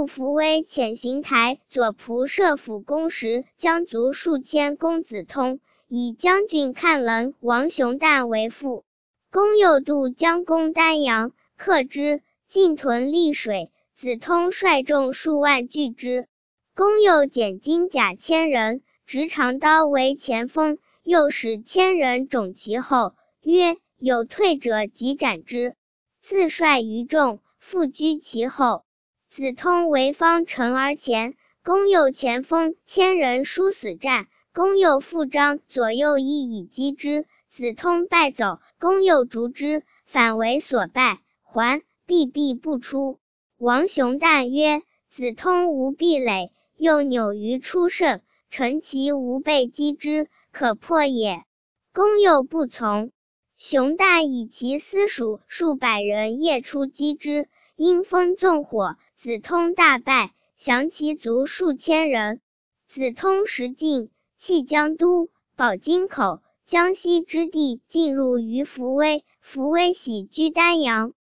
入扶危潜行台，左仆射辅攻时，将卒数千。公子通以将军看冷王雄旦为父。公右渡江攻丹阳，克之，进屯溧水。子通率众数万拒之。公又减金甲1000人，执长刀为前锋，又使1000人种其后，曰：有退者即斩之。自率余众，复居其后。子通为方城而前，公右前锋1000人殊死战，公右复张左右一以击之。子通败走，公右逐之，反为所败，还，避不出。王雄旦曰：子通无壁垒，又扭于出胜，乘其无备击之，可破也。公右不从。雄旦以其私属数百人夜出击之，因风纵火，子通大败，降其卒数千人。子通时进，弃江都，保京口，江西之地进入于扶危，扶危喜居丹阳。